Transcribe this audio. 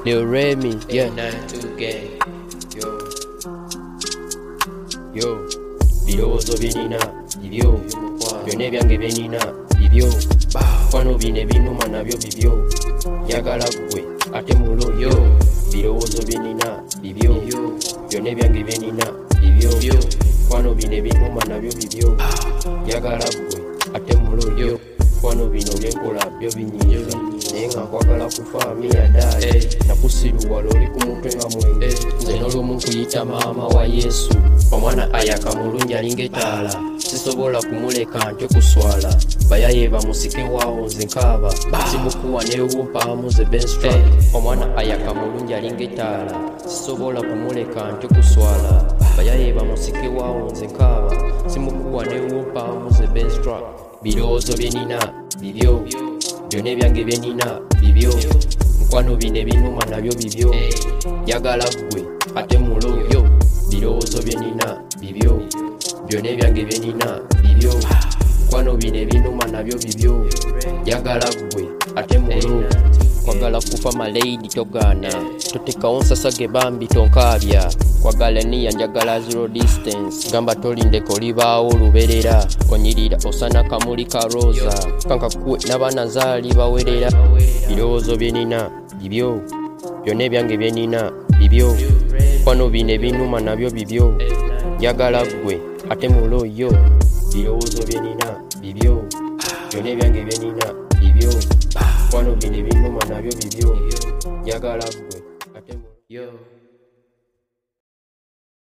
Lil Remy, yeah. Yo, birowoozo byenina bibyo, byonna ebyange byenina bibyo, wano bino ebinuma nabyo bibyo, njagala ggwe ate mulo. Yo, birowoozo byenina bibyo, byonna ebyange byenina bibyo, wano bino ebinuma nabyo bibyo, njagala ggwe ate mulo. Yo, wano bino byenkola byo binyiiza, naye nga nkwagala kufa miyadaayi, nakusiruwala oli ku mutwe nga mwenge, nze n'olumu nkuyita maama wa Yesu. Omwana ayaka mulungi alinga ettaala, sisobola kumuleka ntyo kuswala, bayaye bamusike waawo nze nkaaba, simukuwa newumpaamu ze benstra. Omwana ayaka mulungi alinga ettaala, sisobola kumuleka ntyo kuswala, bayaye bamusike waawo nze nkaaba, simukuwa newumpaamu ze benstra. Birowoozo byenina bibyo, byonna ebyange byenina bibyo, nkwano bino ebinuma nabyo bibyo, njagala ggwe ate mulo. Yo, birowoozo byenina bibyo, byonna ebyange byenina bibyo, nkwano bino ebinuma nabyo bibyo, njagala ggwe ate mulo. Kwagala kufa malady togaana, totekawo nsasage bambi tonkaabya, kwagala niya njagala zero distance, gamba tolindeko olibaawo oluberera, onyirira osana kamuli ka roza, kankakuwe n'abanazaali bawerera. Birowoozo byenina bibyo, byonna ebyange byenina bibyo, wano bino ebinuma nabyo bibyo, njagala ggwe ate mulo. Yo, birowoozo byenina bibyo, byonna ebyange byenina bibyo, wano bino ebinuma nabyo bibyo, njagala ggwe ate mulo. Yo.